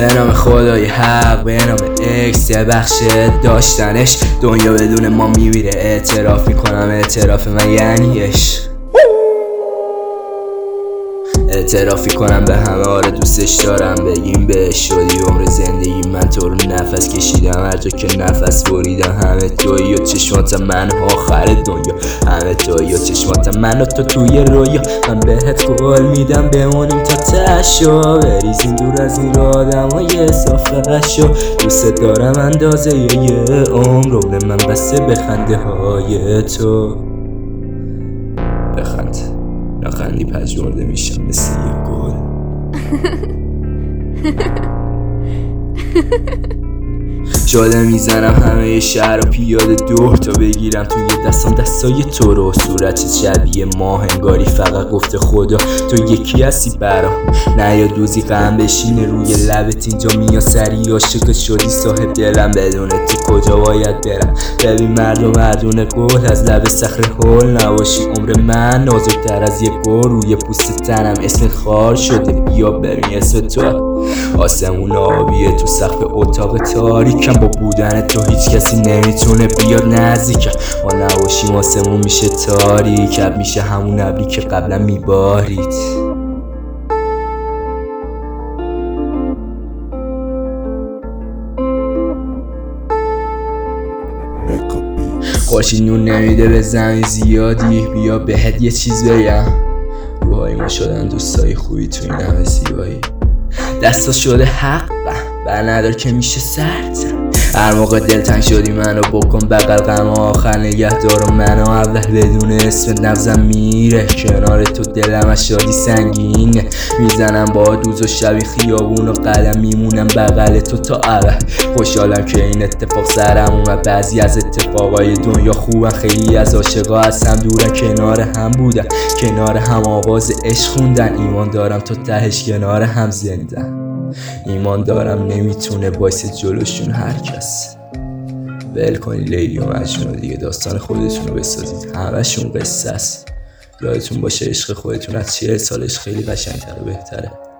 به نام خدای حق، به نام اکس، یه بخش داشتنش. دنیا بدون ما میمیره، اعتراف میکنم اعتراف من یعنی عشق. اعترافی کنم به همه، آره دوستش دارم، بگیم بهش شدی عمر زندگی من. تو رو نفس کشیدم هر جا که نفس بریدم. همه تویی و چشمات من آخر دنیا، همه تویی و چشمات من و تو توی رویا. من بهت قول میدم بمونیم تا تشو، بریزیم دور از این آدم های صافشو. دوست دارم اندازه یه عمر، رول من بسته به خنده های تو. بخند، نخندی پژمرده میشم مثل یه گل. شده میزنم همه شهر و پیاده دور تا بگیرم توی دستم دستای تو رو. صورت شبیه ماه انگاری فقط گفته خدا تو یکی هستی برام. نه یا دوزی غم بشینه روی لبت اینجا میا سری عاشق شدی صاحب دلم. بدون تو کجا باید برم؟ ببین مردونه گل از لب صخره هول نباشی. عمر من نازکتر از یه گل روی پوست تنم اسم خار شده. بیا ببین اسم تو آسمون آبیه تو سقف اتاق تاریکم. با بودن تو هیچ کسی نمیتونه بیاد نزدیکم. ما نباشیم آسمون میشه تاریک، میشه همون ابری که قبلا میبارید. خورشید نون نمیده به زمین زیادی، بیا بهت یه چیز بگم. روهای ما شدن دوستای خوبی تو این همه زیبایی. دستا شده حق بر ندار که میشه سرد. هر موقع دلتنگ شدی منو بکن بغل، غم آخر نگه دارم منو. اول بدون اسم نبضم میره کنار تو، دلم از شادی سنگینه. میزنم با دوز و شبی خیابون و قدم میمونم بغل تو تا اول. خوشحالم که این اتفاق سرم اومد. بعضی از اتفاقای دنیا خوبن، خیلی از عاشقا از هم دورن، کنار هم بودن، کنار هم آواز عشق خوندن. ایمان دارم تو تهش کنار هم زندن. ایمان دارم نمیتونه باعث جلوشون هر کس. ول کنی لیلی و مجنون دیگه، داستان خودتون رو بسازید، همشون قصه است. یادتون باشه عشق خودتون از 40 سالش خیلی قشنگتر و بهتره.